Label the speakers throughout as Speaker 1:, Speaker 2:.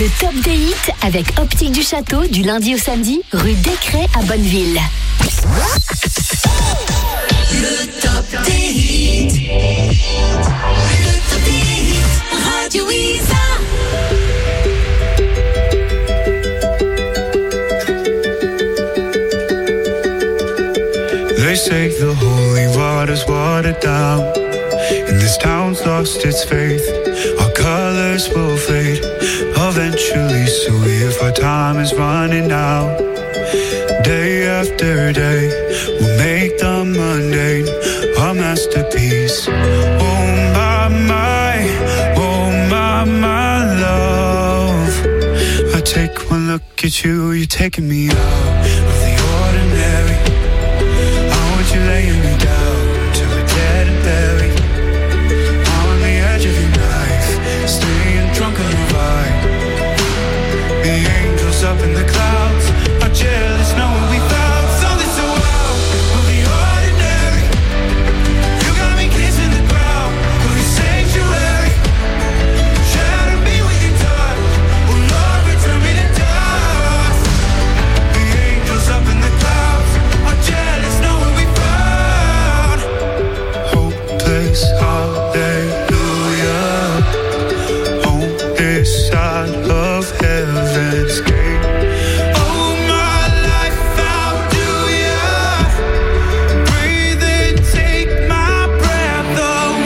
Speaker 1: Le top des hits avec Optique du Château du lundi au samedi, rue Descrets à Bonneville.
Speaker 2: Le top des hits. Le top des hits. Radio Isa.
Speaker 3: They say the holy water's watered down, and this town's lost its faith. Our colors will fade eventually, so if our time is running out, day after day, we'll make the mundane a masterpiece. Oh my love, I take one look at you, you're taking me out of the ordinary. You laying me down till we're dead and buried on the edge of your knife, staying drunk on your vibe. The angels up in the clouds are jealous knowing we found something so out of the ordinary. You got me kissing the ground of your sanctuary. Shatter me with your touch, oh Lord, return me to dust. The angels up in the clouds are jealous knowing we hallelujah, on this side of heaven's gate. Oh, my life, how do ya? Breathe in, take my breath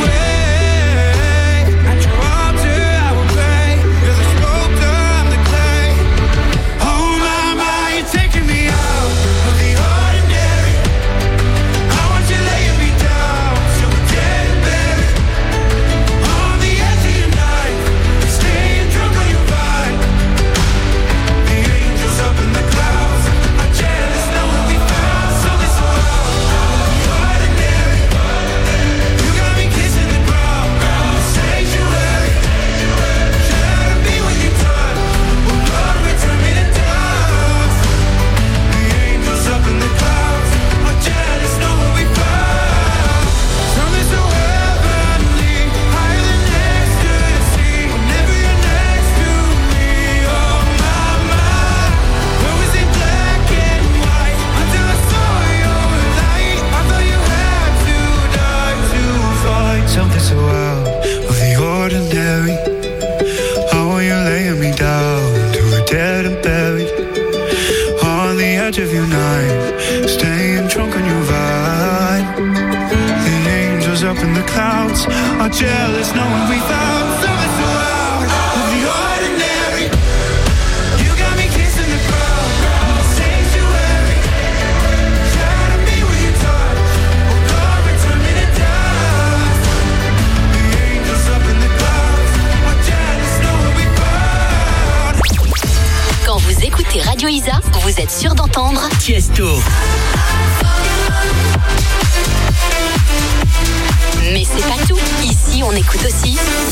Speaker 3: away. At your altar I will pray. You're the sculptor, I'm the clay. Oh, my, you're taking me out of the ordinary. I want you laying me down so we're dead and buried on the edge of your night, staying drunk on your vibe. The angels up in the clouds are jealous knowing we found something so out of the ordinary. You got me kissing the ground, sanctuary. Shatter me with your touch, oh Lord, return me to dust. The angels up in the clouds are jealous knowing we found something so heavenly, higher than ecstasy. Whenever you're next to me, oh my, where was it black and white until I saw your light? I thought you had to die to fight something so out of the ordinary. How are you laying me down till we're dead and buried on the edge of your night, staying drunk on your vibe. The angels up in the clouds are jealous knowing we found something so out of the ordinary. You got me kissing the ground, sanctuary. Shatter me with your touch, oh Lord, return me to dust. The angels up in the clouds are jealous knowing we found.
Speaker 1: Quand vous écoutez Radio Isa, vous êtes sûr d'entendre
Speaker 4: Tiesto,
Speaker 1: Mais c'est pas tout. Ici, on écoute aussi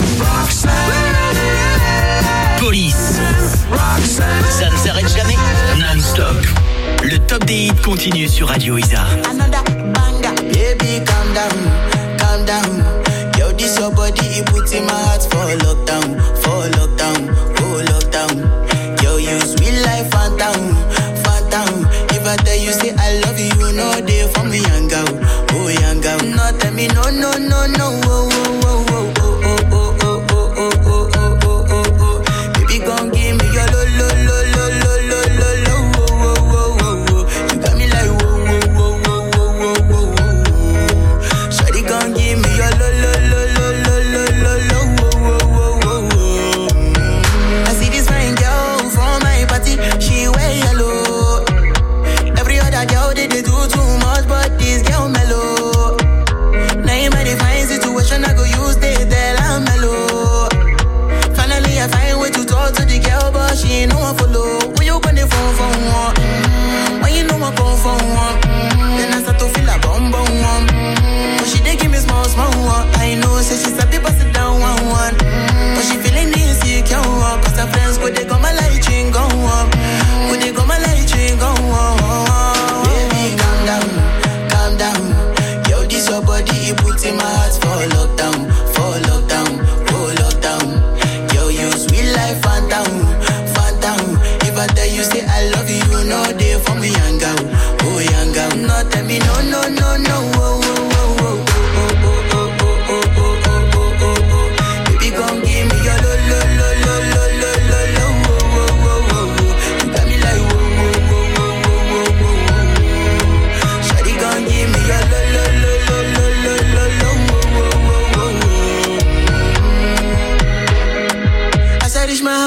Speaker 4: Police. Ça ne s'arrête jamais, non-stop. Le top des hits continue sur Radio Isa.
Speaker 5: Another banger, baby, calm down. Yo, this your body, it puts in my heart for lockdown, oh lockdown. Yo, you sweet life, phantom. If I tell you say I love you, you know they for me, young girl, oh young girl. No, tell me no, oh. Baby, gon' give me your lo. You got me like whoa. Shawty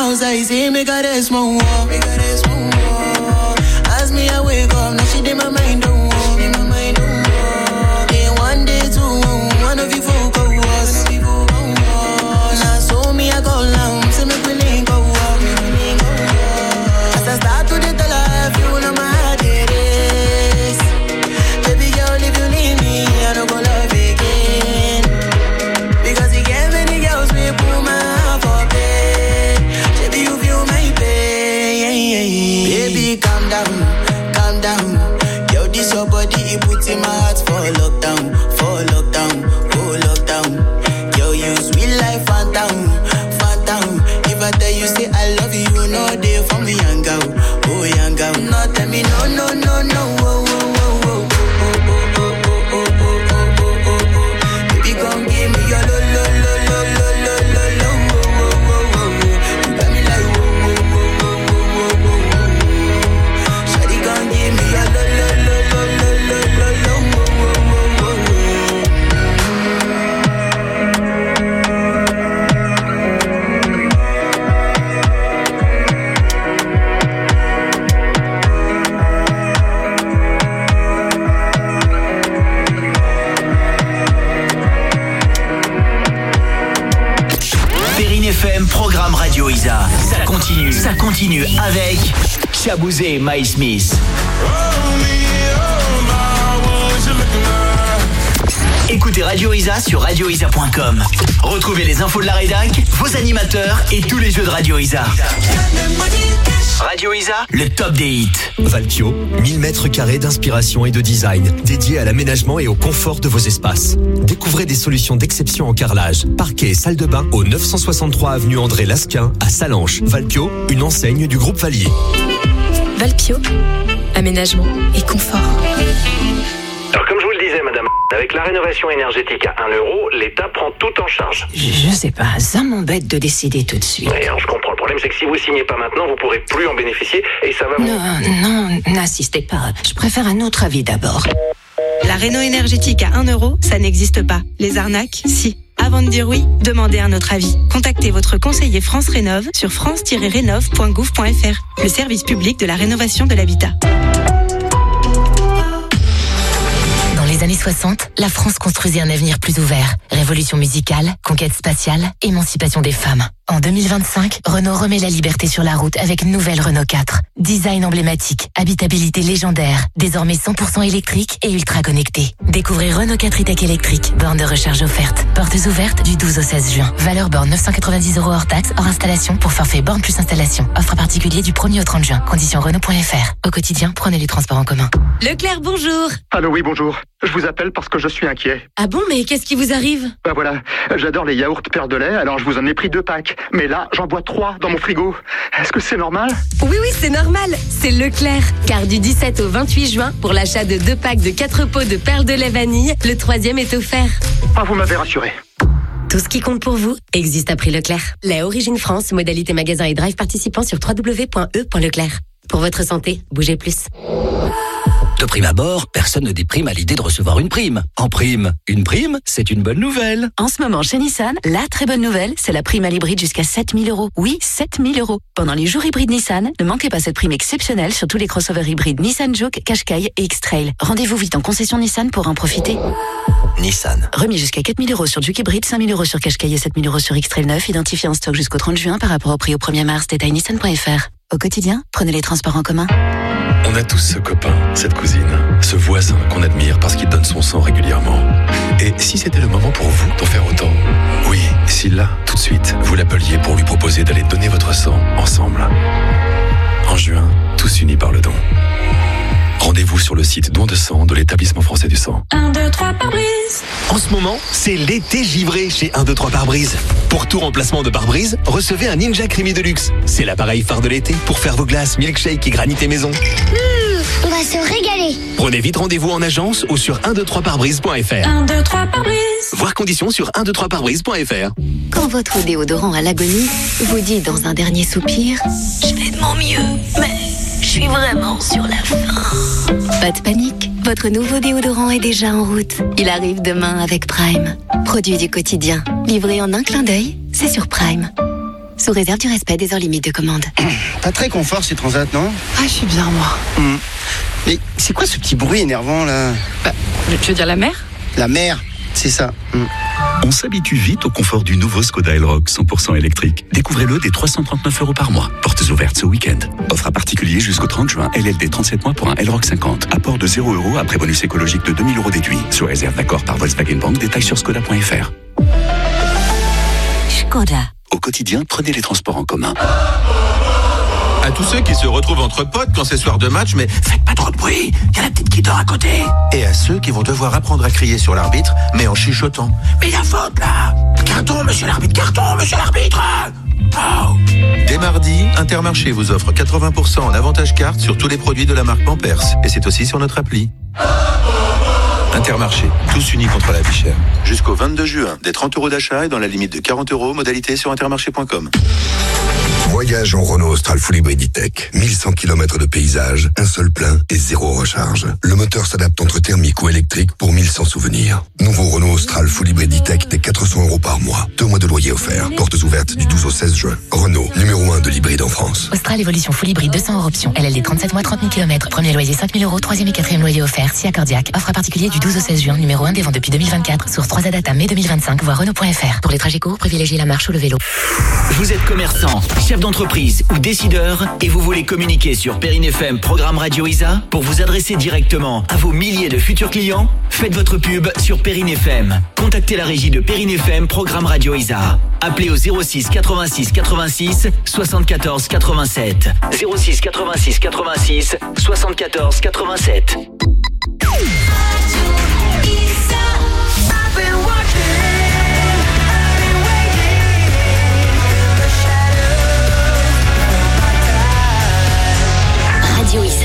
Speaker 5: outside, say make her rest more. As me I wake up, now she did my mind don't walk. Day one, day two, one of you folk go us. Now so me I go down, say make we link go up. As I start to the tell her, you know my heart it is. Baby girl, if you leave me, I don't go love again. Because you get many girls, we put my heart for bed. Baby, you feel my pain. Baby, calm down. Yo, this your body, it puts in my heart for lockdown, oh lockdown. Yo, you sweet life, phantom. If I tell you say I love you, you know they for me, young girl. No, tell me no, baby, come give me your lo. You got me like Shawty, come give me your lo.
Speaker 4: FM, programme Radio Isa. Ça continue avec Shabouzé et My Smith. Écoutez Radio Isa sur radioisa.com. Retrouvez les infos de la rédac, vos animateurs et tous les jeux de Radio Isa. Radio Isa, le top des hits.
Speaker 6: Valpio, 1000 mètres carrés d'inspiration et de design, dédiés à l'aménagement et au confort de vos espaces. Découvrez des solutions d'exception en carrelage, parquet et salle de bain au 963 avenue André Lasquin à Sallanches. Valpio, une enseigne du groupe Valier.
Speaker 7: Valpio, aménagement et confort.
Speaker 8: Alors comme je vous le disais madame, avec la rénovation énergétique à 1 euro, l'État prend tout en charge.
Speaker 9: Je sais pas, ça m'embête de décider tout de suite.
Speaker 8: Oui, alors je comprends. Le problème c'est que si vous signez pas maintenant, vous pourrez plus en bénéficier et ça va vous...
Speaker 9: Non, n'insistez pas. Je préfère un autre avis d'abord.
Speaker 7: La réno énergétique à 1 euro, ça n'existe pas. Les arnaques, si. Avant de dire oui, demandez un autre avis. Contactez votre conseiller France Rénov sur france-rénov.gouv.fr, le service public de la rénovation de l'habitat.
Speaker 1: Dans les années 60, la France construisait un avenir plus ouvert. Révolution musicale, conquête spatiale, émancipation des femmes. En 2025, Renault remet la liberté sur la route avec une nouvelle Renault 4. Design emblématique, habitabilité légendaire, désormais 100% électrique et ultra connecté. Découvrez Renault 4 e-Tech électrique, borne de recharge offerte. Portes ouvertes du 12 au 16 juin. Valeur borne 990 € hors taxe, hors installation pour forfait borne plus installation. Offre particulier du 1er au 30 juin. Conditions Renault.fr. Au quotidien, prenez les transports en commun.
Speaker 10: Leclerc, bonjour.
Speaker 11: Allô, oui, bonjour. Je vous appelle parce que je suis inquiet.
Speaker 10: Ah bon, mais qu'est-ce qui vous arrive?
Speaker 11: Bah voilà, j'adore les yaourts perles de lait, alors je vous en ai pris 2 packs. Mais là, j'en bois 3 dans mon frigo. Est-ce que c'est normal?
Speaker 10: Oui, c'est normal. C'est Leclerc. Car du 17 au 28 juin, pour l'achat de 2 packs de 4 pots de perles de lait vanille, le 3e est offert.
Speaker 11: Ah, vous m'avez rassuré.
Speaker 10: Tout ce qui compte pour vous existe à prix Leclerc. Lait Origine France, modalité magasin et drive participant sur www.e.leclerc. Pour votre santé, bougez plus.
Speaker 4: De prime abord, personne ne déprime à l'idée de recevoir une prime. En prime, une prime, c'est une bonne nouvelle.
Speaker 12: En ce moment, chez Nissan, la très bonne nouvelle, c'est la prime à l'hybride jusqu'à 7 000 €. Oui, 7 000 €. Pendant les jours hybrides Nissan, ne manquez pas cette prime exceptionnelle sur tous les crossovers hybrides Nissan Juke, Qashqai et X-Trail. Rendez-vous vite en concession Nissan pour en profiter.
Speaker 6: Nissan.
Speaker 12: Remis jusqu'à 4 000 € sur Juke hybride, 5 000 € sur Qashqai et 7 000 € sur X-Trail 9, identifié en stock jusqu'au 30 juin par rapport au prix au 1er mars. Détail nissan.fr. Au quotidien, prenez les transports en commun.
Speaker 13: On a tous ce copain, cette cousine, ce voisin qu'on admire parce qu'il donne son sang régulièrement. Et si c'était le moment pour vous d'en faire autant? Oui, si là, tout de suite, vous l'appeliez pour lui proposer d'aller donner votre sang ensemble. En juin, tous unis par le don. Rendez-vous sur le site don de sang de l'établissement français du sang.
Speaker 2: 1, 2, 3 pare-brise.
Speaker 6: En ce moment, c'est l'été givré chez 1, 2, 3 pare-brise. Pour tout remplacement de pare-brise, recevez un Ninja Creamy Deluxe. C'est l'appareil phare de l'été pour faire vos glaces, milkshake et granité maison.
Speaker 14: On va se régaler.
Speaker 6: Prenez vite rendez-vous en agence ou sur 123parbrise.fr.
Speaker 2: 1, 2, 3 pare-brise.
Speaker 6: Voir conditions sur 123parbrise.fr.
Speaker 1: Quand votre déodorant à l'agonie vous dit dans un dernier soupir « Je fais de mon mieux, mais je suis vraiment sur la fin ». Pas de panique, votre nouveau déodorant est déjà en route. Il arrive demain avec Prime. Produit du quotidien, livré en un clin d'œil, c'est sur Prime.
Speaker 15: sous réserve du respect des heures limites de commande.
Speaker 16: Pas très confort ces transats, non?
Speaker 15: Ah, je suis bien, moi.
Speaker 16: Mais c'est quoi ce petit bruit énervant, là?
Speaker 15: Tu veux dire la mer?
Speaker 16: La mer, c'est ça.
Speaker 17: On s'habitue vite au confort du nouveau Skoda Elroq 100% électrique. Découvrez-le dès 339 € par mois. Portes ouvertes ce week-end. Offre à particulier jusqu'au 30 juin. LLD 37 mois pour un Elroq 50. Apport de 0 € après bonus écologique de 2000 € déduit. Sous réserve d'accord par Volkswagen Bank. Détails sur skoda.fr.
Speaker 12: Skoda.
Speaker 17: Au quotidien, prenez les transports en commun.
Speaker 18: À tous ceux qui se retrouvent entre potes quand c'est soir de match, mais faites pas trop de bruit, il y a la petite qui dort à côté. Et à ceux qui vont devoir apprendre à crier sur l'arbitre, mais en chuchotant. Mais il y a faute là! Carton, monsieur l'arbitre! Oh. Dès mardi, Intermarché vous offre 80% en avantage carte sur tous les produits de la marque Pampers. Et c'est aussi sur notre appli. Intermarché, tous unis contre la vie chère. Jusqu'au 22 juin, des 30 € d'achat et dans la limite de 40 €, modalité sur intermarché.com.
Speaker 19: Voyage en Renault Austral Full Hybrid E-Tech. 1100 km de paysage, un seul plein et 0 recharge. Le moteur s'adapte entre thermique ou électrique pour 1100 souvenirs. Nouveau Renault Austral Full Hybrid E-Tech dès 400 € par mois. 2 mois de loyer offert. Portes ouvertes du 12 au 16 juin. Renault, numéro 1 de l'hybride en France.
Speaker 1: Austral Évolution Full Hybrid 200 € option. LLD 37 mois, 30 000 km. Premier loyer 5 000 €. Troisième et quatrième loyer offert. Si accordiaque. Offre à particulier du 12 au 16 juin. Numéro 1 des ventes depuis 2024. Source 3A Data mai 2025. Voir Renault.fr. Pour les trajets courts, privilégiez la marche ou le vélo.
Speaker 4: Vous êtes commerçant, chef d'entreprise ou décideur et vous voulez communiquer sur Perrine FM Programme Radio Isa pour vous adresser directement à vos milliers de futurs clients? Faites votre pub sur Perrine FM. Contactez la régie de Perrine FM Programme Radio Isa. Appelez au 06 86 86 74 87. 06 86 86 74 87.
Speaker 1: Radio Isa.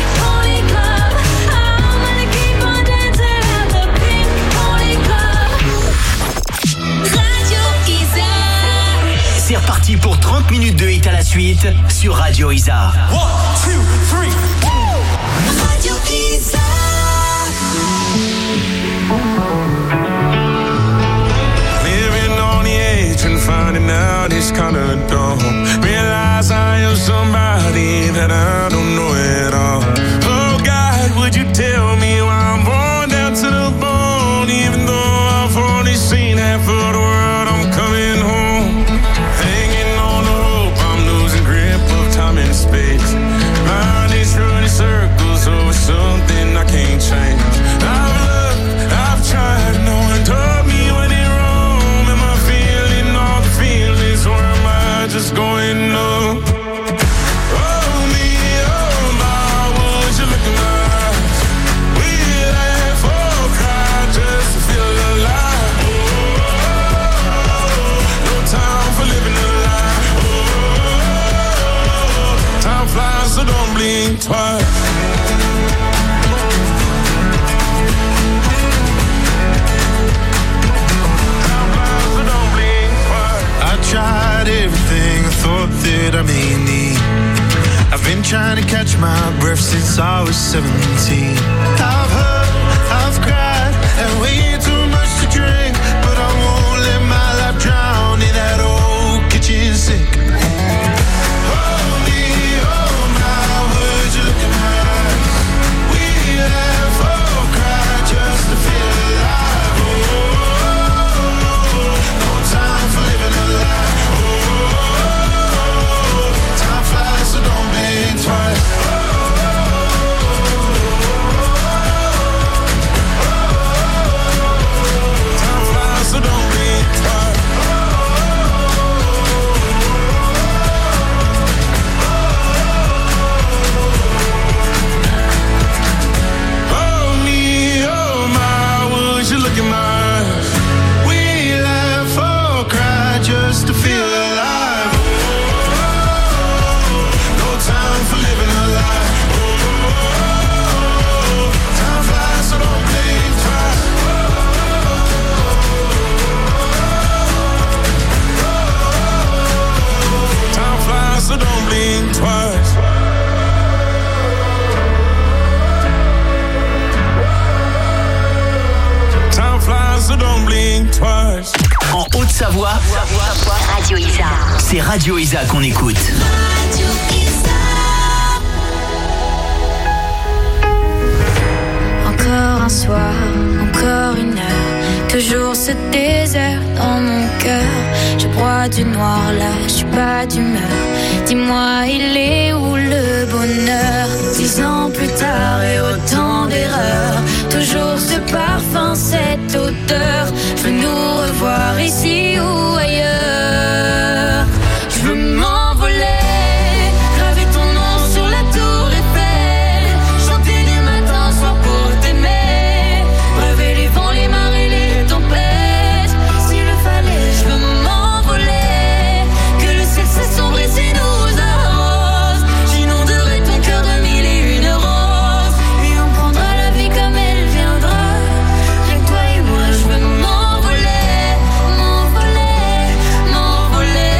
Speaker 4: C'est reparti pour 30 minutes de hit à la suite sur Radio Isa.
Speaker 3: 1, 2, 3. Radio Isa.
Speaker 20: Living on the edge and finding out it's kinda dumb. Realize I am somebody that I don't know at all. Oh God, would you tell me why I'm born down to the bone? Even though I've only seen half of the world, I'm coming home. Hanging on the hope, I'm losing grip of time and space. Mind is running circles over something I can't change. I've looked, I've tried, no one told me when it wrong. Am I feeling all the feelings or am I just going up? So don't blink twice.
Speaker 3: I tried everything I thought that I may need. I've been trying to catch my breath since I was 17. I've hurt, I've cried, and way too much to drink, but I won't let my life drown in that old kitchen sink. So don't blink twice. Time flies, so don't blink twice.
Speaker 4: En Haute-Savoie,
Speaker 1: Radio Isa.
Speaker 4: c'est Radio Isa qu'on écoute.
Speaker 2: Encore un soir, encore une heure, toujours ce désert dans mon cœur. Je broie du noir là, je suis pas d'humeur. Dis-moi, il est où le bonheur? 10 ans plus tard et autant d'erreurs, toujours ce parfum, cette odeur. Je veux nous revoir ici ou ailleurs. Je veux m'envoler, graver ton nom sur la tour Eiffel, chanter du matin au soir pour t'aimer, braver les vents, les marées, les tempêtes. S'il le fallait, je veux m'envoler, que le ciel s'assombrisse et nous arrose. J'inonderai ton cœur de mille et une roses, et on prendra la vie comme elle viendra. Rien que toi et moi, je veux m'envoler, m'envoler, m'envoler.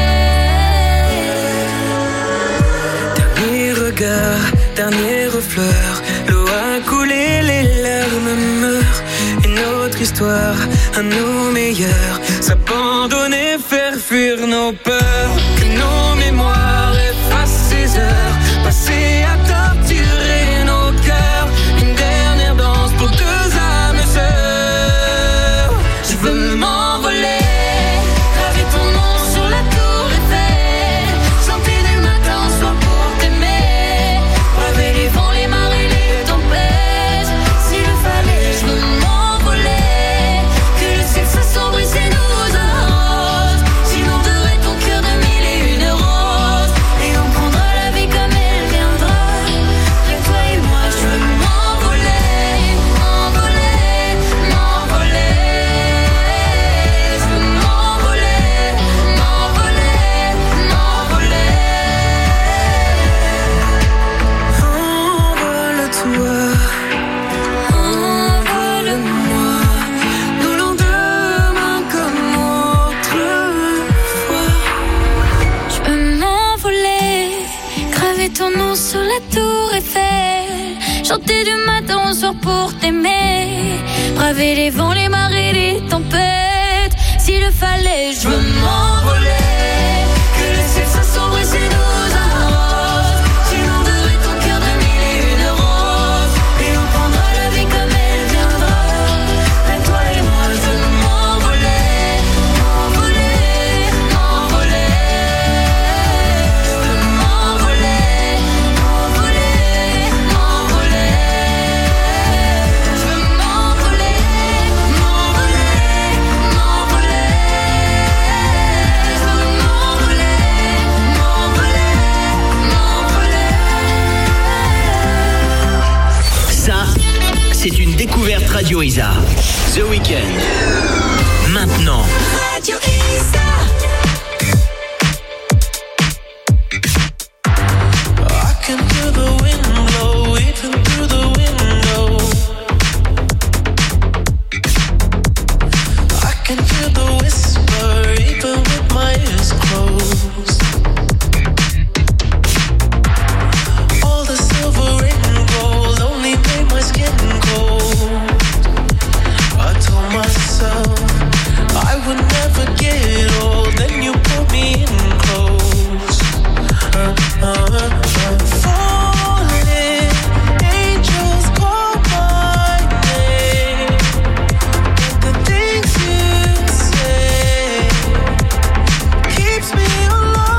Speaker 3: Dernier regard, dernière fleur, l'eau a coulé, les larmes meurent. Une autre histoire, à nos meilleurs, s'abandonner, faire fuir nos peurs. Que nos mémoires effacent ces heures passées à torturer nos cœurs. Une dernière danse pour deux âmes sœurs. Je veux m'envoler, graver ton nom sur la tour Eiffel, chanter du matin au soir pour t'aimer, braver les vents, les marées, les tempêtes. S'il le fallait, je veux m'envoler, que le ciel s'assombrisse et nous arrose. J'inonderai ton cœur de mille et une roses, et on prendra la vie comme elle viendra. Rien que toi et moi, je veux m'envoler, m'envoler, m'envoler. Je veux m'envoler, m'envoler, m'envoler. Envole-toi, envole-moi, nos lendemains comme autrefois. Je peux m'envoler, graver ton nom sur la tour Eiffel, chanter du matin au soir pour t'aimer, braver les vents, les marées, les tempêtes. S'il le fallait, je veux m'envoler, que le ciel s'assombrisse et nous arrose. J'inonderai ton cœur de mille et une roses, et on prendra la vie comme elle viendra. Avec toi et moi, je veux m'envoler, m'envoler, m'envoler. Je veux m'envoler, m'envoler, m'envoler. Je veux m'envoler, m'envoler, m'envoler. Je veux m'envoler, m'envoler, m'envoler.
Speaker 4: Ça, c'est une découverte Radio Isa. The Weeknd. Maintenant.
Speaker 2: Radio Isa.
Speaker 3: I can hear the wind blow, even through the window. I can hear the whisper, even with my eyes closed. All the silver and gold only made my skin cold. I told myself I would never get old. Then you pulled me in close. Falling, angels call my name. The things you say keeps me alive.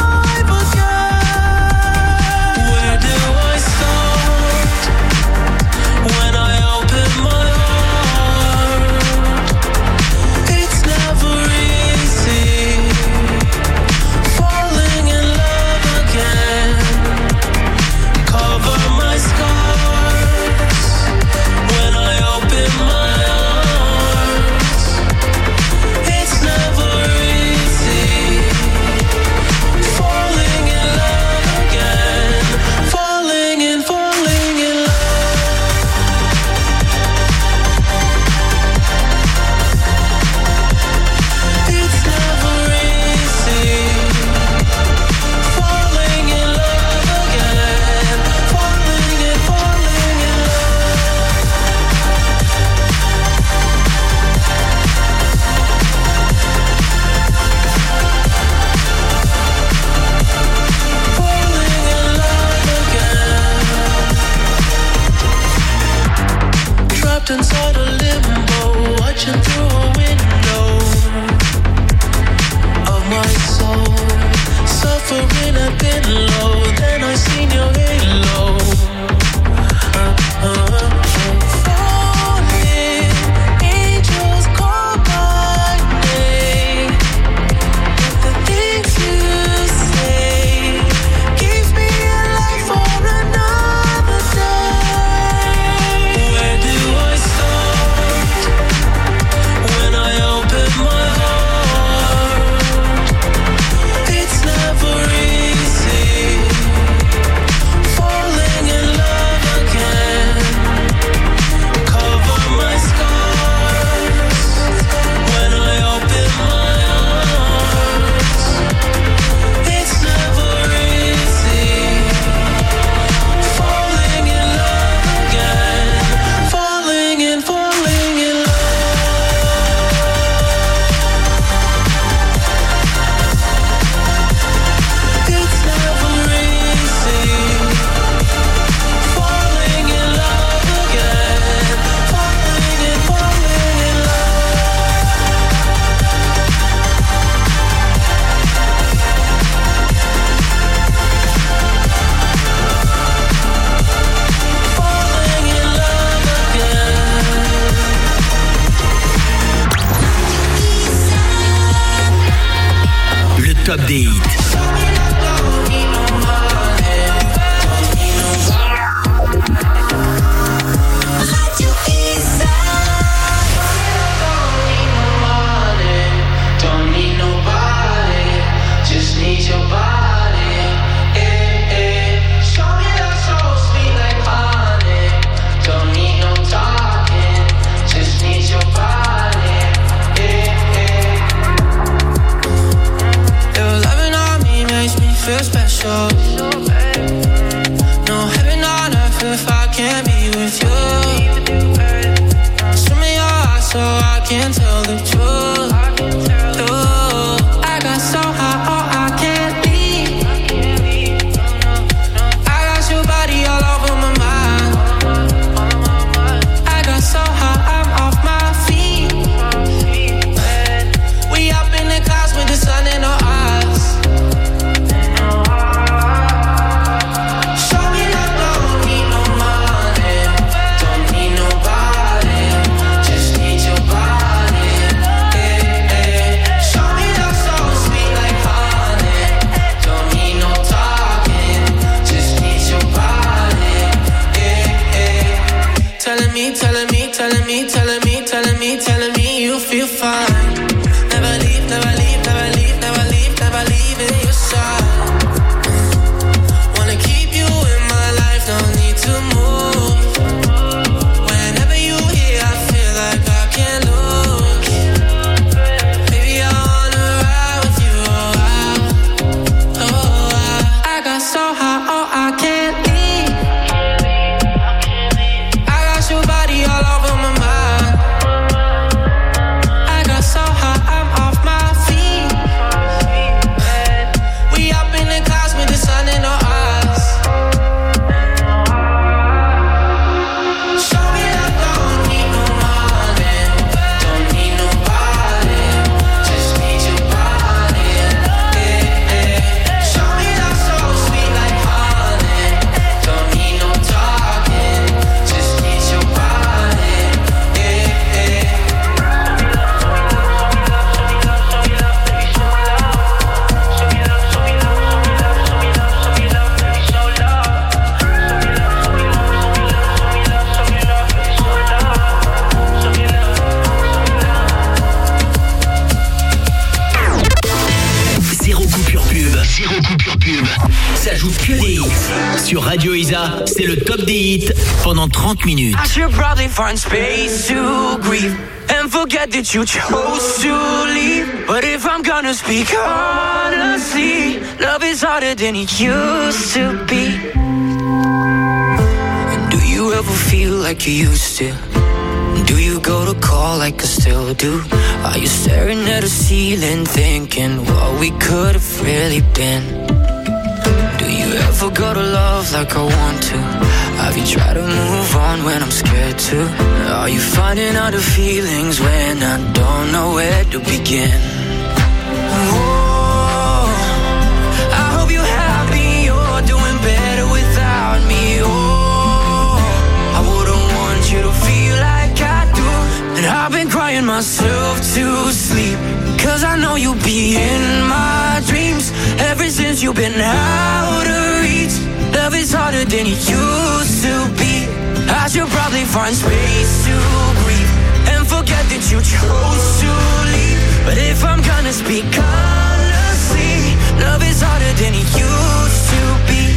Speaker 4: top des hits.
Speaker 3: Feel special. No heaven on earth if I can't be with you. Show me your eyes so I can tell the truth. Ooh, I got so high, oh, I can't leave. I got your body all over my mind. I got so high, I'm off my feet. We up in the clouds with the sun in our eyes. Telling me you feel fine. Never leave, never leave, never leave, never leave, never leave in your side. Wanna keep you in my life, no need to move. Whenever you here, I feel like I can't lose. Baby, I wanna ride with you, I got so high, oh, I can't leave. I got your body all over my mind.
Speaker 4: Ça joue que des hits. Sur Radio Isa, c'est le top des hits pendant 30 minutes.
Speaker 3: I should probably find space to grieve and forget that you chose to leave. But if I'm gonna speak honestly, love is harder than it used to be. And do you ever feel like you used to? Do you go to call like I still do? Are you staring at the ceiling thinking what we could have really been? Do you ever go to love like I want to? Have you tried to move on when I'm scared to? Are you finding other feelings when I don't know where to begin? Oh, I hope you're happy, you're doing better without me. Oh, I wouldn't want you to feel like I do. And I've been crying myself to sleep, 'cause I know you'll be in my dreams. Ever since you've been out of reach, love is harder than it used to be. I should probably find space to breathe and forget that you chose to leave. But if I'm gonna speak honestly, love is harder than it used to be.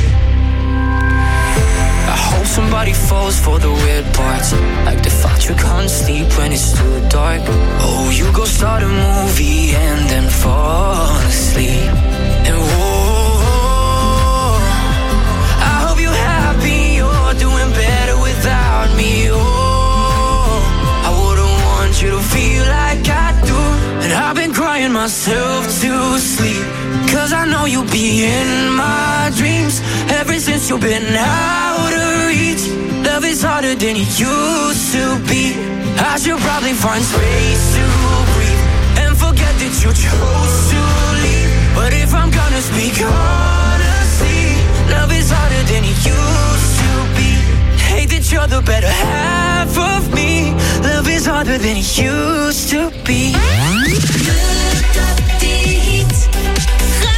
Speaker 3: I hope somebody falls for the weird parts, like the fact you can't sleep when it's too dark. Oh, you go start a movie and then fall asleep. And whoa, I hope you're happy, you're doing better without me. Oh, I wouldn't want you to feel like I do. And I've been crying myself to sleep, 'cause I know you'll be in my dreams. Ever since you've been out of reach, love is harder than it used to be. I should probably find space to breathe and forget that you chose to leave. But if I'm gonna speak honestly, love is harder than it used to be. Hate that you're the better half of me. Love is harder than it used to be.
Speaker 2: Le top des hits,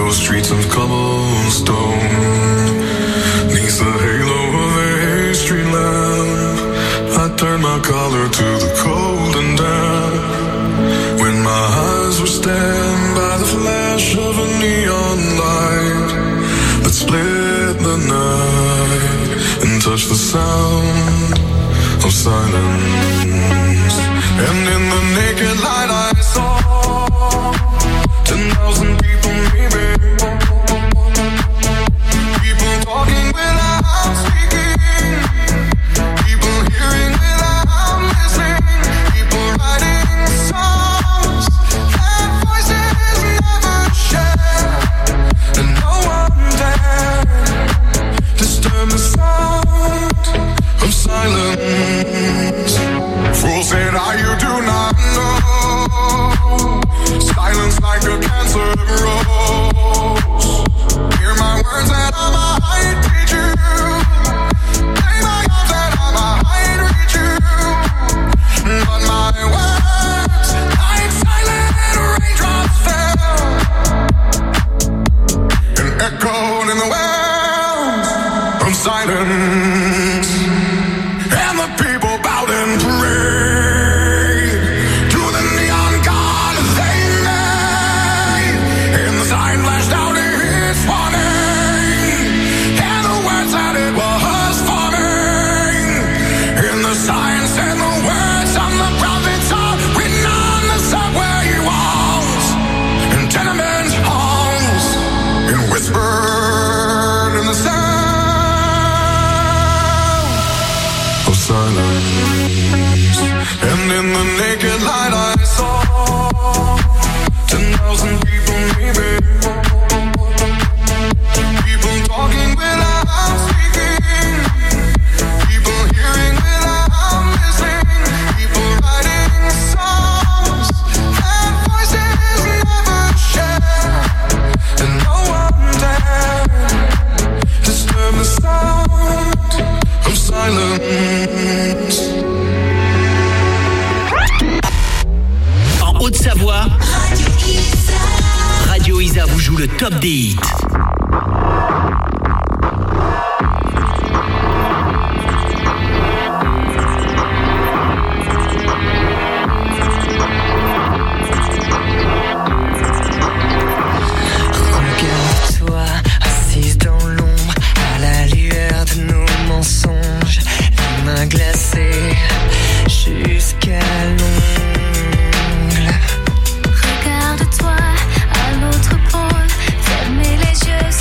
Speaker 20: narrow streets of cobblestone. Neath the halo of a street lamp, I turned my collar to the cold and damp. When my eyes were stabbed by the flash of a neon light that split the night and touched the sound of silence. And in the naked light I saw 10,000 people maybe, people talking without speaking, people hearing without listening, people writing songs that voices never share, and no one dared disturb the sound of silence. Fools said, you do not know. Silence like a cancer grows. Hear my words and I might teach you. Play my arms and I might reach you. But my words, like silent raindrops fell and echoed in the wells of silence. And the people bowed and prayed to the neon god they made. And the sign flashed out its warning, and the words that it was forming. And the sign said the words of the prophets are written on the subway walls and tenement halls, and whispered in the sound of silence. And in the naked light I saw 10,000 people maybe, people talking without speaking, people hearing without listening, people writing songs that voices never share, and no one dared disturb the sound of silence.
Speaker 4: En Haute-Savoie, Radio Isa vous joue le top des hits.
Speaker 21: Regarde-toi, assise dans l'ombre, à la lueur de nos mensonges, les mains glacées jusqu'à l'ongle.
Speaker 2: Regarde-toi à l'autre pôle, fermez les yeux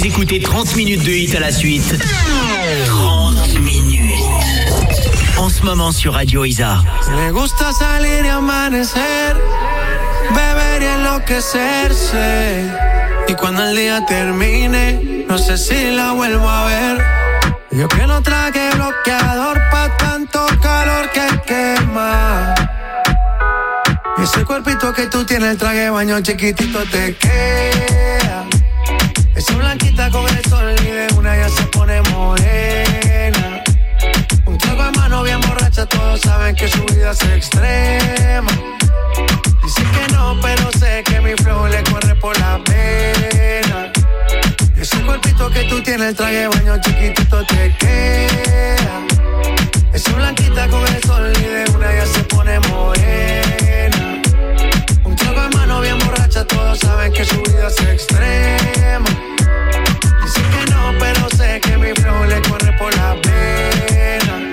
Speaker 4: Vous écoutez 30 minutes de hit à la suite. 30 minutes. En ce moment sur Radio Isa.
Speaker 3: Me gusta salir y amanecer, beber y enloquecerse. Y cuando el día termine, no sé si la vuelvo a ver. Yo que no traje bloqueador pa' tanto calor que quema. Y ese cuerpito que tú tienes, el traje de baño chiquitito te queda. Esa blanquita con el sol y de una ya se pone morena. Un trago de mano bien borracha, todos saben que su vida es extrema. Dice que no, pero sé que mi flow le corre por la pena. Y ese cuerpito que tú tienes, el traje de baño chiquitito te queda. Esa blanquita con el sol y de una ya se pone morena. Un trago de mano bien borracha, todos saben que su vida es extrema. Dice que no, pero sé que mi flow le corre por la pena.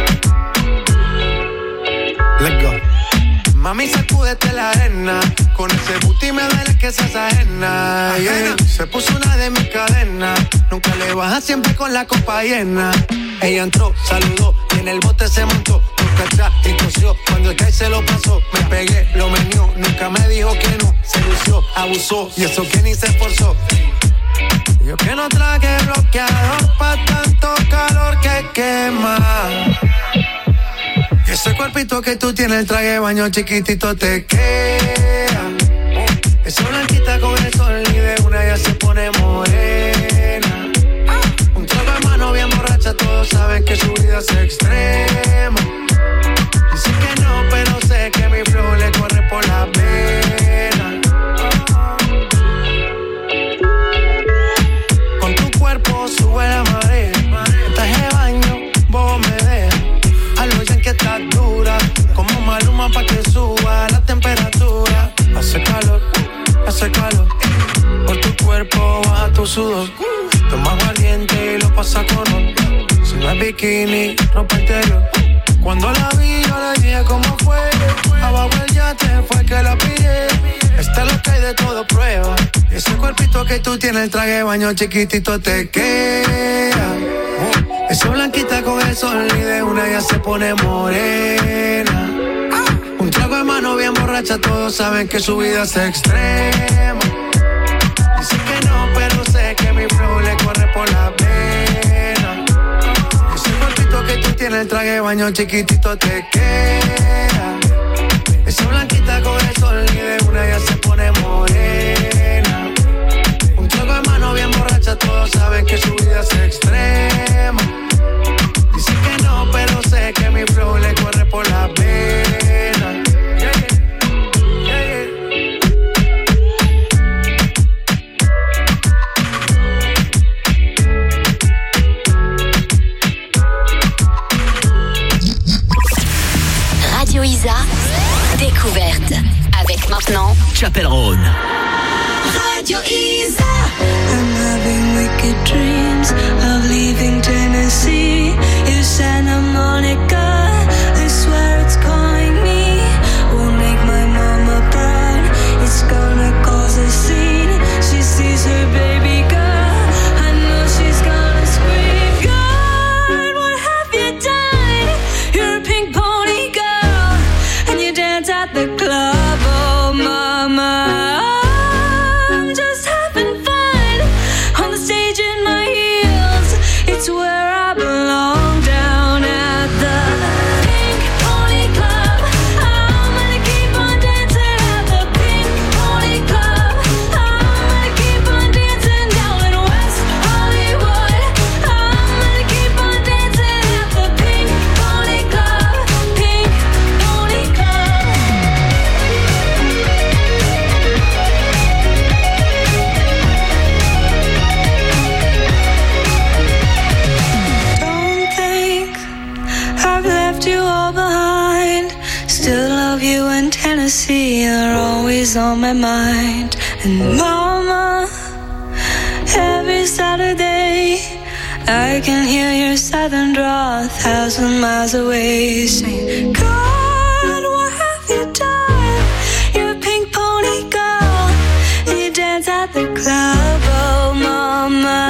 Speaker 3: Let's go. Mami, sacúdete la arena. Con ese booty me duele que seas ajena. Yeah. Se puso una de mis cadenas. Nunca le baja, siempre con la copa llena. Ella entró, saludó y en el bote se montó. Nunca atrás y tosió. Cuando el cae se lo pasó. Me pegué, lo menió. Nunca me dijo que no. Se lució, abusó y eso que ni se esforzó. Yo que no traje bloqueador pa' tanto calor que quema. Y ese cuerpito que tú tienes, el traje de baño chiquitito te queda. Esa blanquita con el sol y de una ya se pone morena. Un trago de mano bien borracha, todos saben que su vida es extrema. Dice que no, pero sé que mi flow le corre por la pena. Con tu cuerpo sube la marea. Traje de baño, vos me dejas. A lo bien que estás dura, como Maluma pa' que suba la temperatura. Hace calor, por tu cuerpo baja tu sudor. Toma aguardiente y lo pasa con ron. Si no es bikini, ropa interior. Cuando la vi, yo le dije cómo fue. Abajo el yate fue que la pillé. Esta es lo que hay de todo prueba. Ese cuerpito que tú tienes, el traje de baño chiquitito te queda. Esa blanquita con el sol y de una ya se pone morena. Un trago de mano bien borracha, todos saben que su vida es extrema. Dice que no, pero sé que mi flow le corre por la pena. Ese cuerpito que tú tienes, el traje de baño chiquitito te queda. Esa blanquita con el sol y de una ya se pone morena. Un trago de mano bien borracha, todos saben que su vida es extrema. Dice que no, pero sé que mi flow le corre por la pena. Yeah, yeah.
Speaker 1: Radio Isa, découverte. Avec maintenant
Speaker 4: Chapel Roan.
Speaker 2: Radio Isa. I'm having wicked dreams of leaving Tennessee. Your Santa Monica, I swear it's calling me. Won't make my mama proud. It's gonna cause a scene. She sees her baby girl. I know she's gonna scream. God, what have you done? You're a pink pony girl, and you dance at the club. Oh, mama. It's where I belong, down at the Pink Pony Club. I'm gonna keep on dancing at the Pink Pony Club. I'm gonna keep on dancing down in West Hollywood. I'm gonna keep on dancing at the Pink Pony Club. Pink Pony Club. Don't think I've left you all behind. Still love you in Tennessee. You're always on my mind. And mama, every Saturday I can hear your southern drawl 1,000 miles away. Saying, God, what have you done? You're a pink pony girl, and you dance at the club. Oh, mama.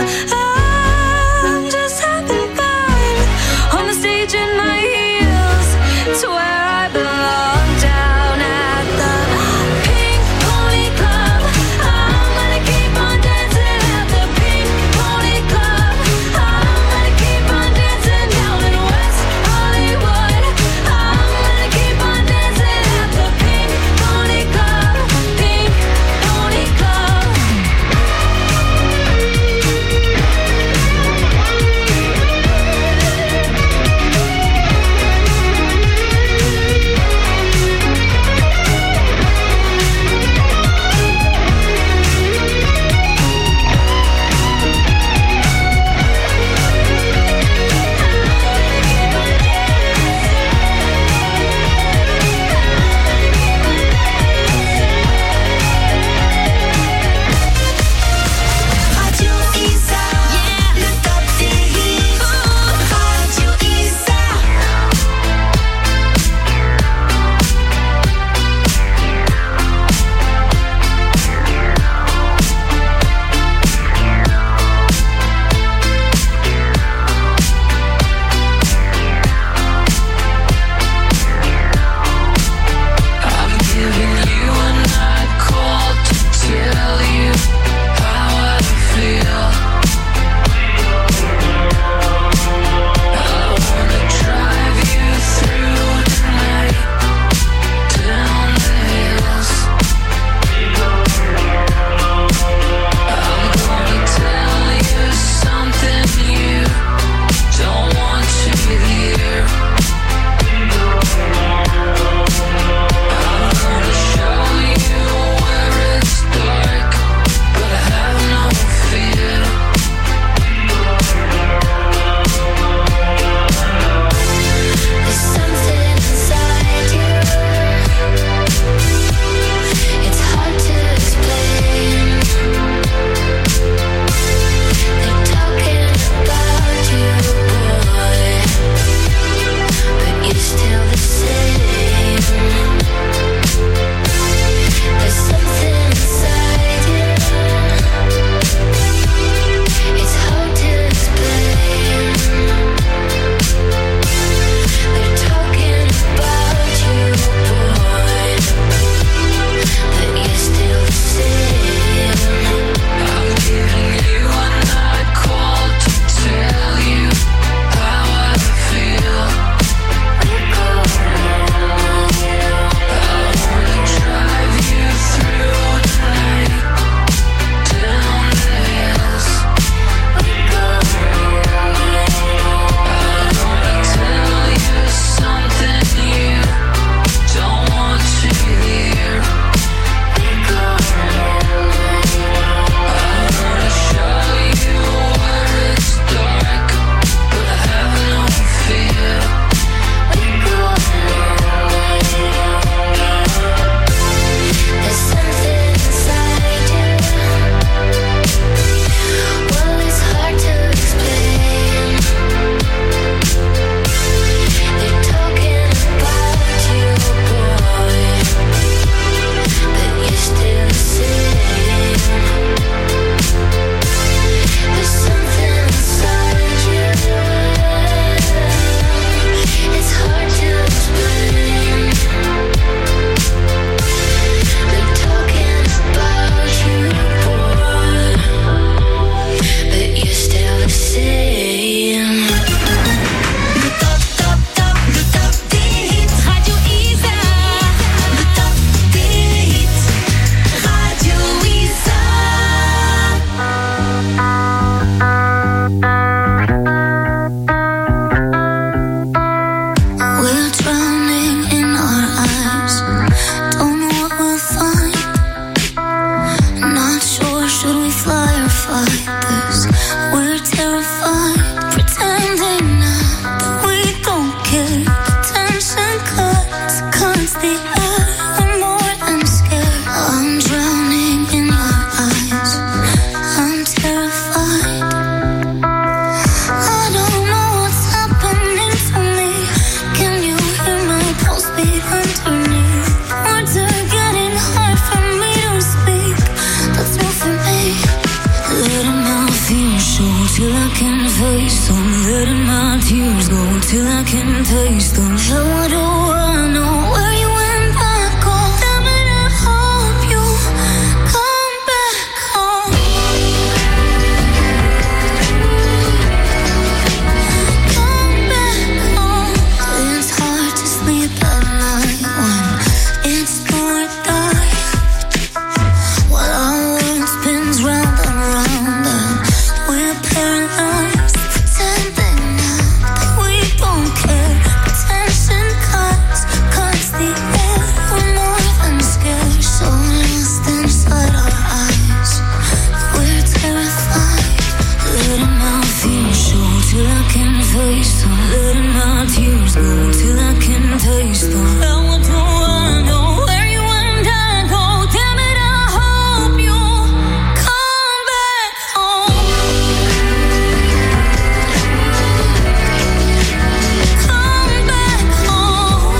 Speaker 2: I can face them, letting my tears go till I can taste them. How do I know where you went back home? Damn it, I hope you come back home. Come back home. It's hard to sleep at night when it's more dark. While our world spins round and round and we're paralyzed, pretending that we don't care. Attention cuts the air. We're more than scared, so lost inside our eyes. We're terrified, letting my fears show till I can face them. Letting my tears go till I can taste them. How do I know where you and I go? Damn it, I hope you come back home. Come back home.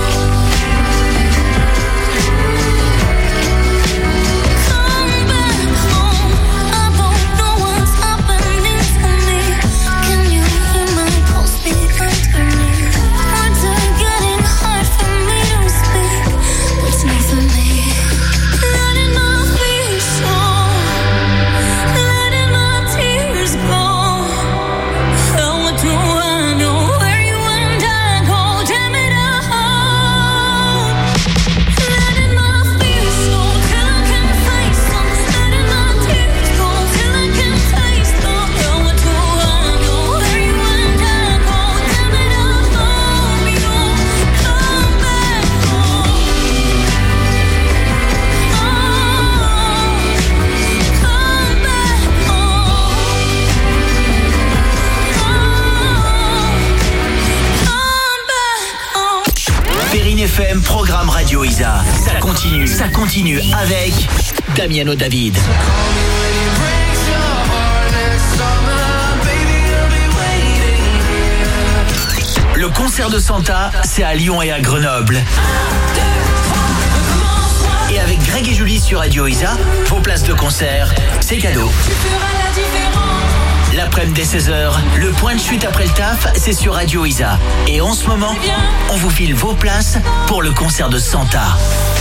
Speaker 2: Come back home. I don't know what's happening to me. Can you hear my pulse beat underneath? Words are getting hard for me to speak. It's not for me. Letting my fears show, letting my tears go. How do I know where you and I go? Damn it, I hope. Letting my fears show till I can face them. Letting my tears go till I can taste them. How do I know where you and I go? Damn it, I hope you come back home. Come back home.
Speaker 4: Perrine FM, programme Radio Isa. Ça continue avec Damiano David. Le concert de Santa, c'est à Lyon et à Grenoble. Et avec Greg et Julie sur Radio Isa, vos places de concert, c'est cadeau. L'après-midi dès 16h, le point de chute après le taf, c'est sur Radio Isa. Et en ce moment, on vous file vos places pour le concert de Santa.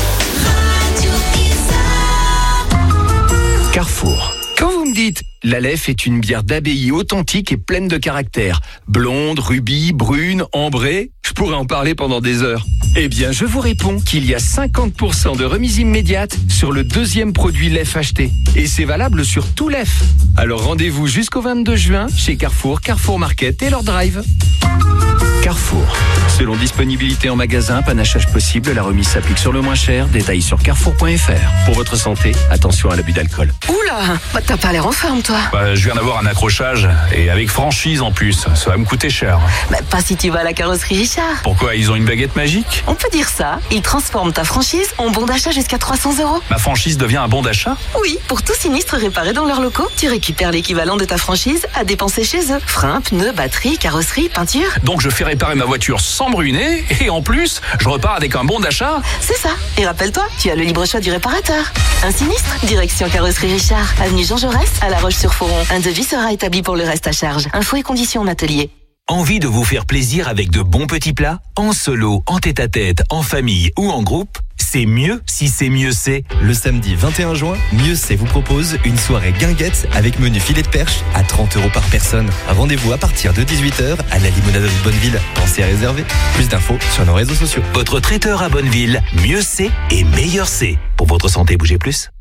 Speaker 5: Carrefour. Quand vous me dites la Leffe est une bière d'abbaye authentique et pleine de caractère, blonde, rubis, brune, ambrée, je pourrais en parler pendant des heures. Eh bien, je vous réponds qu'il y a 50% de remise immédiate sur le deuxième produit Leffe acheté. Et c'est valable sur tout Leffe. Alors rendez-vous jusqu'au 22 juin chez Carrefour, Carrefour Market et leur drive. Carrefour. Selon disponibilité en magasin, panachage possible, la remise s'applique sur le moins cher. Détails sur carrefour.fr. Pour votre santé, attention à l'abus d'alcool.
Speaker 9: Oula, t'as pas l'air en forme, toi.
Speaker 22: Je viens d'avoir un accrochage et avec franchise en plus. Ça va me coûter cher.
Speaker 9: Pas si tu vas à la carrosserie Richard.
Speaker 22: Pourquoi, ils ont une baguette magique?
Speaker 9: On peut dire ça. Ils transforment ta franchise en bon d'achat jusqu'à 300 €.
Speaker 22: Ma franchise devient un bon d'achat?
Speaker 9: Oui, pour tout sinistre réparé dans leurs locaux, tu récupères l'équivalent de ta franchise à dépenser chez eux. Freins, pneus, batterie, carrosserie, peinture.
Speaker 22: Donc je fais réparer ma voiture sans me ruiner et en plus, je repars avec un bon d'achat?
Speaker 9: C'est ça. Et rappelle-toi, tu as le libre choix du réparateur. Un sinistre, direction carrosserie Richard, avenue Jean Jaurès, à La Roche-sur-Foron. Un devis sera établi pour le reste à charge. Infos et conditions en atelier.
Speaker 4: Envie de vous faire plaisir avec de bons petits plats? En solo, en tête-à-tête, en famille ou en groupe? C'est mieux si c'est mieux c'est.
Speaker 23: Le samedi 21 juin, Mieux c'est vous propose une soirée guinguette avec menu filet de perche à 30 € par personne. Rendez-vous à partir de 18h à la Limonade de Bonneville. Pensez à réserver. Plus d'infos sur nos réseaux sociaux.
Speaker 4: Votre traiteur à Bonneville, mieux c'est et meilleur c'est. Pour votre santé, bougez plus.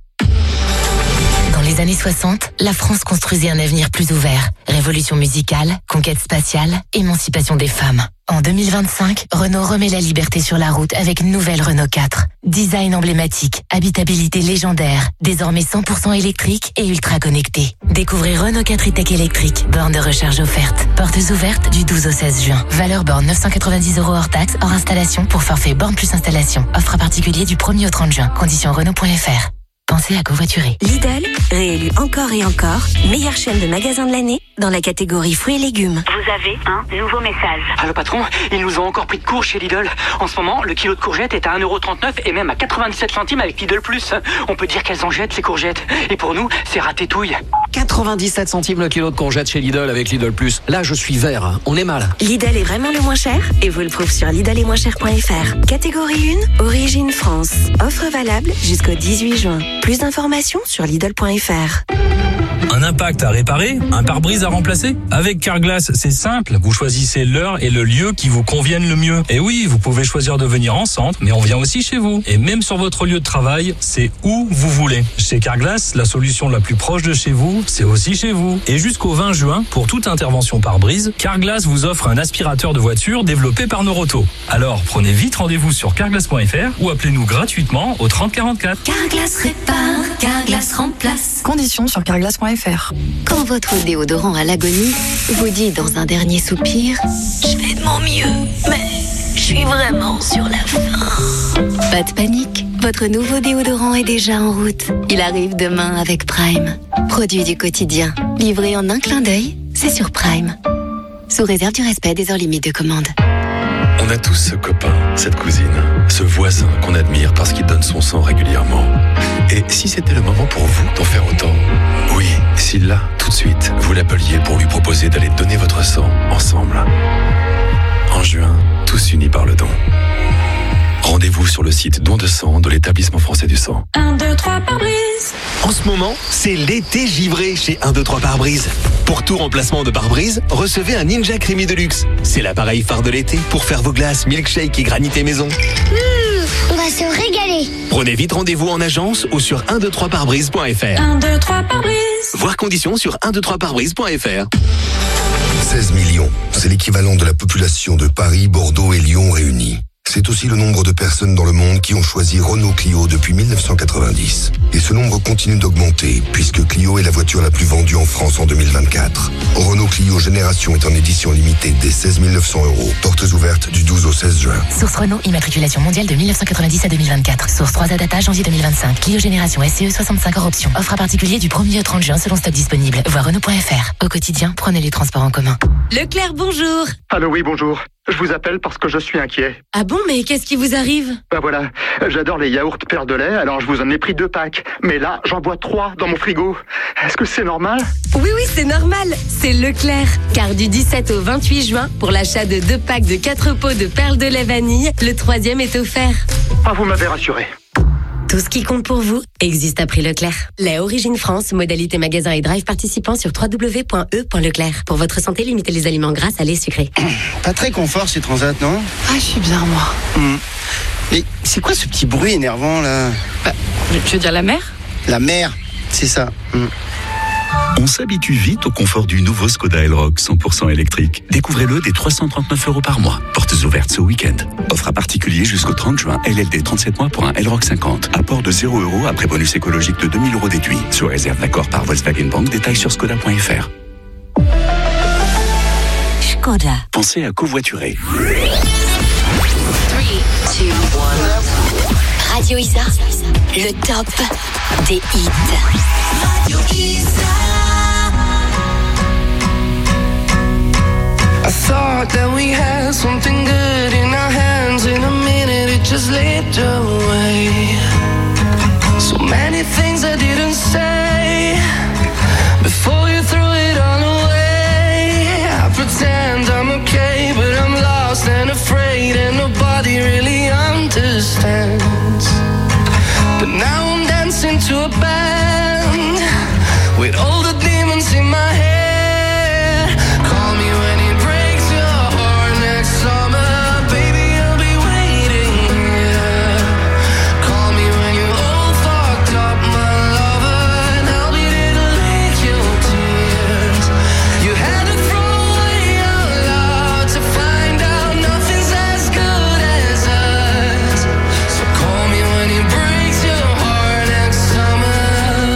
Speaker 1: Dans les années 60, la France construisait un avenir plus ouvert. Révolution musicale, conquête spatiale, émancipation des femmes. En 2025, Renault remet la liberté sur la route avec une nouvelle Renault 4. Design emblématique, habitabilité légendaire, désormais 100% électrique et ultra connecté. Découvrez Renault 4 e-Tech électrique, borne de recharge offerte. Portes ouvertes du 12 au 16 juin. Valeur borne 990 € hors taxe, hors installation pour forfait borne plus installation. Offre à particulier du 1er au 30 juin. Conditions Renault.fr. Pensez à covoiturer.
Speaker 24: Lidl, réélu encore et encore, meilleure chaîne de magasins de l'année dans la catégorie fruits et légumes.
Speaker 25: Vous avez un nouveau message.
Speaker 26: Allô patron, ils nous ont encore pris de court chez Lidl. En ce moment, le kilo de courgettes est à 1,39 € et même à 97 centimes avec Lidl Plus. On peut dire qu'elles en jettent ces courgettes. Et pour nous, c'est ratétouille.
Speaker 7: 97 centimes le kilo de courgettes chez Lidl avec Lidl Plus. Là, je suis vert, hein. On est mal.
Speaker 24: Lidl est vraiment le moins cher et vous le prouve sur lidl-et-moins-cher.fr. Catégorie 1, origine France. Offre valable jusqu'au 18 juin. Plus d'informations sur lidl.fr.
Speaker 8: Un impact à réparer, un pare-brise à remplacer? Avec Carglass, c'est simple. Vous choisissez l'heure et le lieu qui vous conviennent le mieux. Et oui, vous pouvez choisir de venir en centre, mais on vient aussi chez vous. Et même sur votre lieu de travail, c'est où vous voulez. Chez Carglass, la solution la plus proche de chez vous, c'est aussi chez vous. Et jusqu'au 20 juin, pour toute intervention pare-brise, Carglass vous offre un aspirateur de voiture développé par Noroto. Alors, prenez vite rendez-vous sur carglass.fr ou appelez-nous gratuitement au 30 44.
Speaker 10: Carglass répare, Carglass remplace.
Speaker 15: Conditions sur carglass.fr.
Speaker 10: Quand votre déodorant à l'agonie vous dit dans un dernier soupir « Je fais de mon mieux, mais je suis vraiment sur la fin ». Pas de panique, votre nouveau déodorant est déjà en route. Il arrive demain avec Prime. Produit du quotidien, livré en un clin d'œil, c'est sur Prime. Sous réserve du respect des heures limites de commande.
Speaker 17: On a tous ce copain, cette cousine, ce voisin qu'on admire parce qu'il donne son sang régulièrement. Et si c'était le moment pour vous d'en faire autant? Oui, si là, tout de suite, vous l'appeliez pour lui proposer d'aller donner votre sang ensemble. En juin, tous unis par le don. Rendez-vous sur le site Don de sang de l'Établissement français du sang.
Speaker 10: 1, 2, 3 pare-brise.
Speaker 11: En ce moment, c'est l'été givré chez 1, 2, 3 pare-brise. Pour tout remplacement de pare-brise, recevez un Ninja Creamy Deluxe. C'est l'appareil phare de l'été pour faire vos glaces, milkshake et granité maison.
Speaker 13: On va se régaler.
Speaker 11: Prenez vite rendez-vous en agence ou sur 123pare-brise.fr.
Speaker 10: 1, 2, 3 pare-brise.
Speaker 11: Voir conditions sur 123pare-brise.fr.
Speaker 19: 16 millions, c'est l'équivalent de la population de Paris, Bordeaux et Lyon réunis. C'est aussi le nombre de personnes dans le monde qui ont choisi Renault Clio depuis 1990. Et ce nombre continue d'augmenter, puisque Clio est la voiture la plus vendue en France en 2024. Renault Clio Génération est en édition limitée dès 16 900 €. Portes ouvertes du 12 au 16 juin.
Speaker 1: Source Renault, immatriculation mondiale de 1990 à 2024. Source 3 Data, janvier 2025. Clio Génération SCE 65 hors option. Offre à particulier du 1er au 30 juin selon stock disponible. Voir Renault.fr. Au quotidien, prenez les transports en commun.
Speaker 24: Leclerc, bonjour.
Speaker 14: Allô, oui, bonjour. Je vous appelle parce que je suis inquiet.
Speaker 24: Ah bon, mais qu'est-ce qui vous arrive?
Speaker 14: Bah voilà, j'adore les yaourts Père de lait, alors je vous en ai pris 2 packs. Mais là, j'en bois 3 dans mon frigo. Est-ce que c'est normal?
Speaker 24: Oui, c'est normal. C'est Leclerc. Car du 17 au 28 juin, pour l'achat de 2 packs de 4 pots de perles de lait vanille, le 3e est offert.
Speaker 14: Ah, vous m'avez rassuré.
Speaker 24: Tout ce qui compte pour vous existe à prix Leclerc. Lait Origine France, modalité magasin et drive participant sur www.e.leclerc. Pour votre santé, limitez les aliments gras, salés, sucrés.
Speaker 16: Pas très confort ces transats, non?
Speaker 15: Ah, je suis bien, moi.
Speaker 16: Mais c'est quoi ce petit bruit énervant là?
Speaker 15: Tu veux dire la mer?
Speaker 16: La mer, c'est ça.
Speaker 17: On s'habitue vite au confort du nouveau Skoda Elroq 100% électrique. Découvrez-le dès 339 € par mois. Portes ouvertes ce week-end. Offre à particulier jusqu'au 30 juin. LLD 37 mois pour un Elroq 50. Apport de 0 € après bonus écologique de 2000 € déduit. Sous réserve d'accord par Volkswagen Bank. Détails sur skoda.fr.
Speaker 24: Skoda.
Speaker 17: Pensez à covoiturer.
Speaker 10: 3, 2, 1. Radio Isa, le top des hits. Radio Isa.
Speaker 3: I thought that we had something good in our hands. In a minute it just slipped away. So many things I didn't say before you threw it all away. I pretend I'm okay, but I'm lost and afraid, and nobody really understands. But now I'm dancing to a band with all the demons in my head. Call me when it breaks your heart next summer, baby, I'll be waiting here. Call me when you're all fucked up, my lover, and I'll be there to lick your tears. You had to throw away our love to find out nothing's as good as us. So call me when it breaks your heart next summer.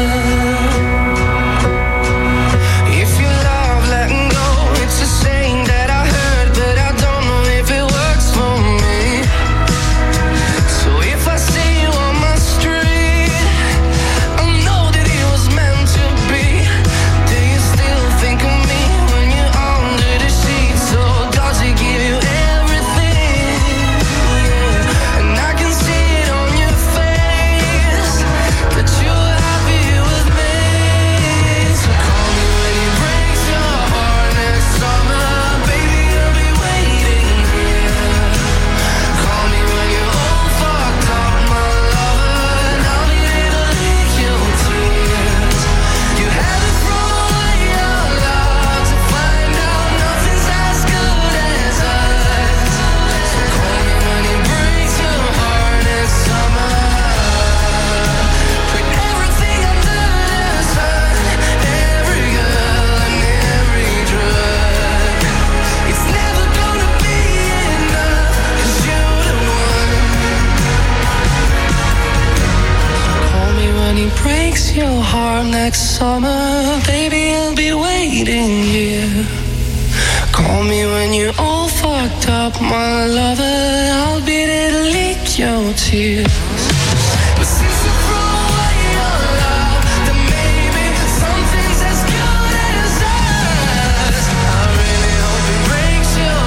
Speaker 3: summer, baby, I'll be waiting here. Call me when you're all fucked up, my lover. I'll be there to lick your tears. But since you threw away your love, then maybe something's as good as us. I really hope it breaks your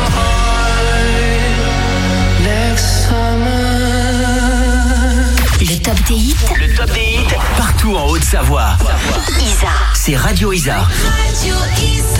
Speaker 3: heart next summer.
Speaker 1: Le top des hits.
Speaker 4: Le top des hits, partout en Haute-Savoie.
Speaker 1: Isa.
Speaker 4: C'est Radio Isa.
Speaker 3: Radio Isa.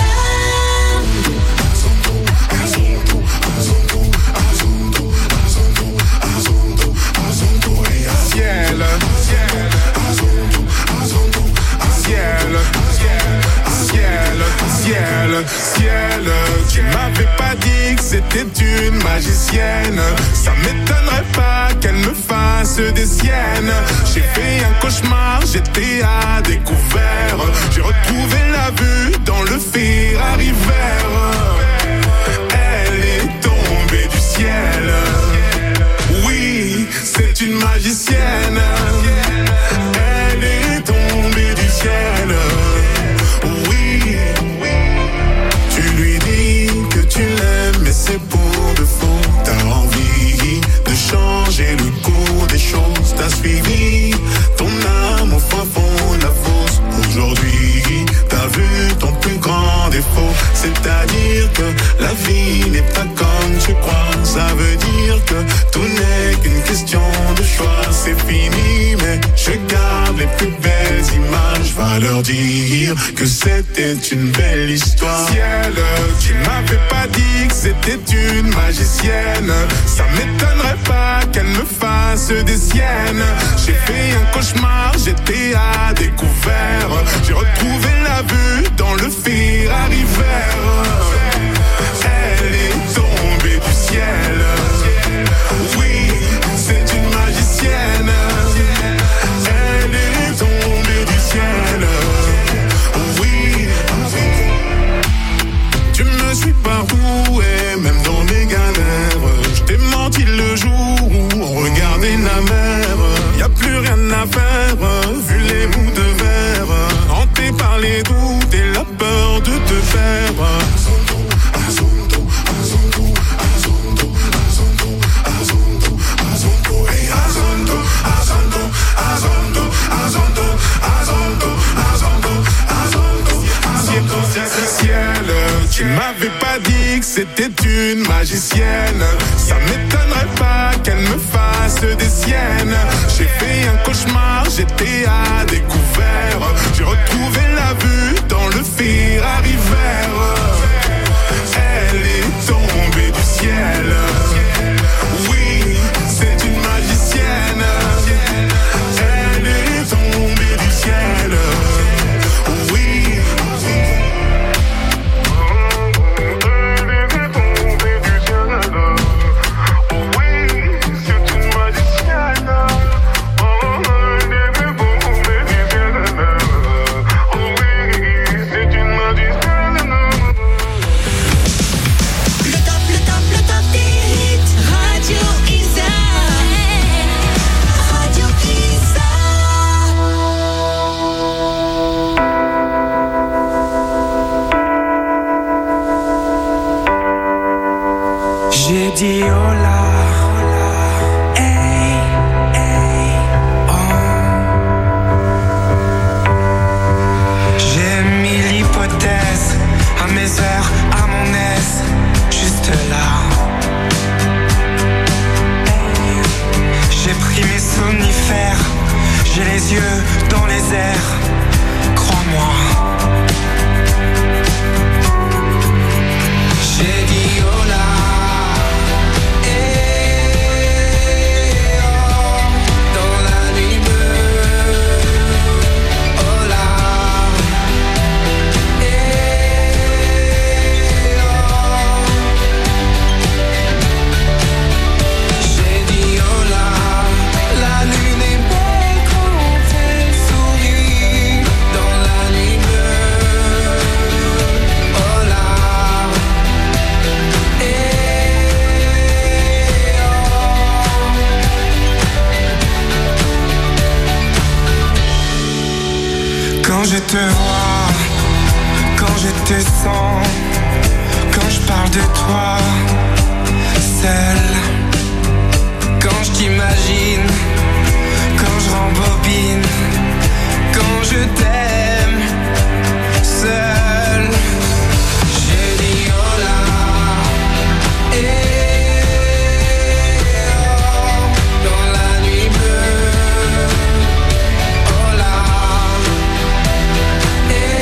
Speaker 2: Ciel, tu m'avais pas dit que c'était une magicienne. Ça m'étonnerait pas qu'elle me fasse des siennes. J'ai fait un cauchemar, j'étais à découvert. J'ai retrouvé la vue dans le Ferrari vert. Elle est tombée du ciel. Oui, c'est une magicienne. Elle est tombée du ciel. C'est pour de faux, t'as envie de changer le cours des choses. T'as suivi ton âme au fin fond de la fosse. Aujourd'hui, t'as vu ton plus grand défaut. C'est-à-dire que la vie n'est pas comme tu crois. Ça veut dire que tout n'est qu'une question de choix. C'est fini, mais je garde les plus belles images. Va leur dire que c'était une belle histoire. Ciel, tu m'avais pas dit que c'était une magicienne. Ça m'étonnerait pas qu'elle me fasse des siennes. J'ai fait un cauchemar, j'étais à découvert. J'ai retrouvé la vue dans le Ferrari vert. Elle est tombée du ciel. Oui, c'est une magicienne. Elle est tombée du ciel. Oui, tu me suis parcouru, même dans mes galères. Je t'ai menti le jour où on regardait la mer. Y'a plus rien à faire, vu les bouts de verre. Hanté par les doutes et la peur de te perdre. Ciel, tu m'avais pas dit que c'était une magicienne. Ça m'étonnerait pas qu'elle me fasse des siennes. J'ai fait un cauchemar, j'étais à découvert. J'ai retrouvé la vue dans le Ferrari vert. Elle est tombée du ciel. Oui, c'est une magicienne. Elle est tombée du ciel.
Speaker 3: te vois, quand je te sens, quand je parle de toi, seul, quand je t'imagine, quand je rembobine, quand je t'aime.